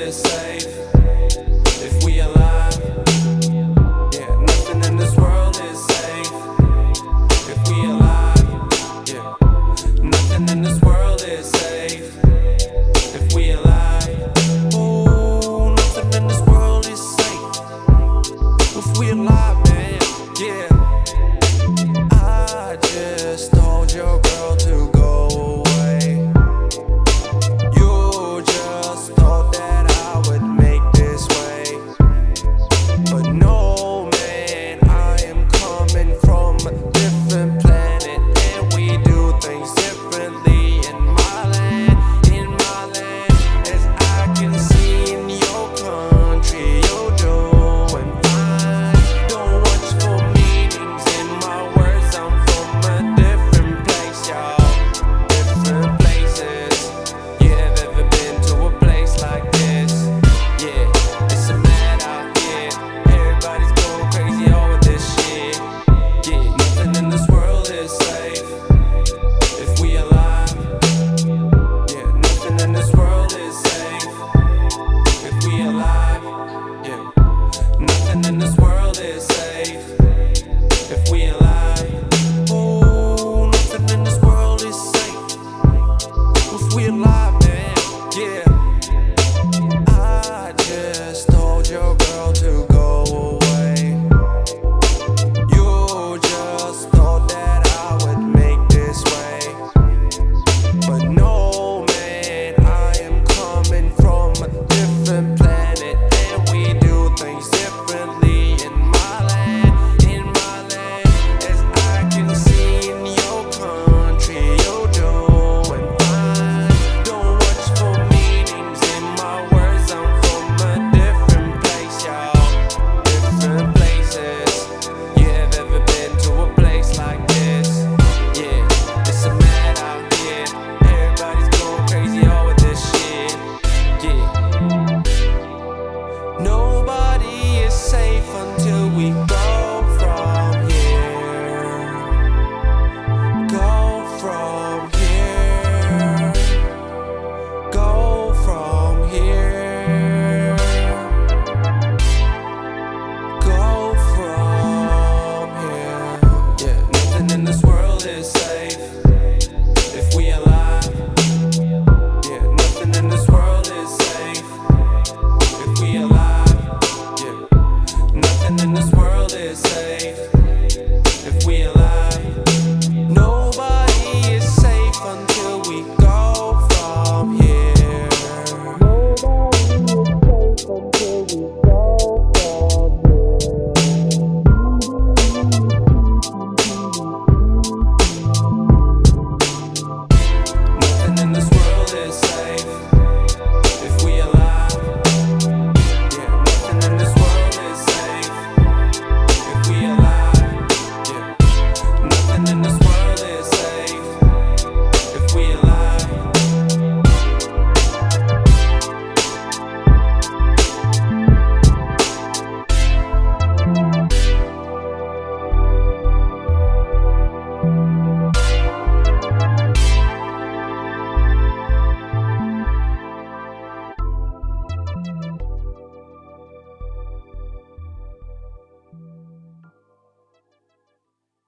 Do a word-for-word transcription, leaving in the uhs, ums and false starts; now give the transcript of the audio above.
is safe if we alive. Yeah, nothing in this world is safe if we alive. Yeah, nothing in this world is safe if we alive. Oh, nothing in this world is safe if we alive, man. Yeah, I just told your girl to go away. You just thought that I would make this way, but no, man, I am coming from a different planet, and we do things differently in my land, in my land. As I can see in your country, you're doing fine. Don't watch for meanings in my words, I'm from a different place, y'all. Different places. You have ever been to a place like this? Yeah, it's a mad out here. Everybody's going crazy all with this shit. Yeah, nothing in this world is safe if we alive. Yeah, nothing in this world is safe if we alive. Yeah, nothing in this world is safe if we alive. Oh, nothing in this world is safe if we alive, man. Yeah, I just told your girl to go away. You just thought that I would make this way, but no, man, I am coming from a different planet, and we do things differently in my land, in my land. As I can see in your country, you're doing fine. Don't watch for meanings in my words, I'm from a different place, y'all. Different places. You have ever been to a place like this? Yeah, it's a mad out here. Everybody's going crazy all with this shit. Yeah, nobody is safe until we go from here. Go from here. Go from here. Go from here. Yeah, nothing in this world is safe if we alive. Yeah, nothing in this world is safe if we alive. Yeah, nothing in this world is safe if we alive. Nobody is safe until we go from here. Nobody is safe until we go.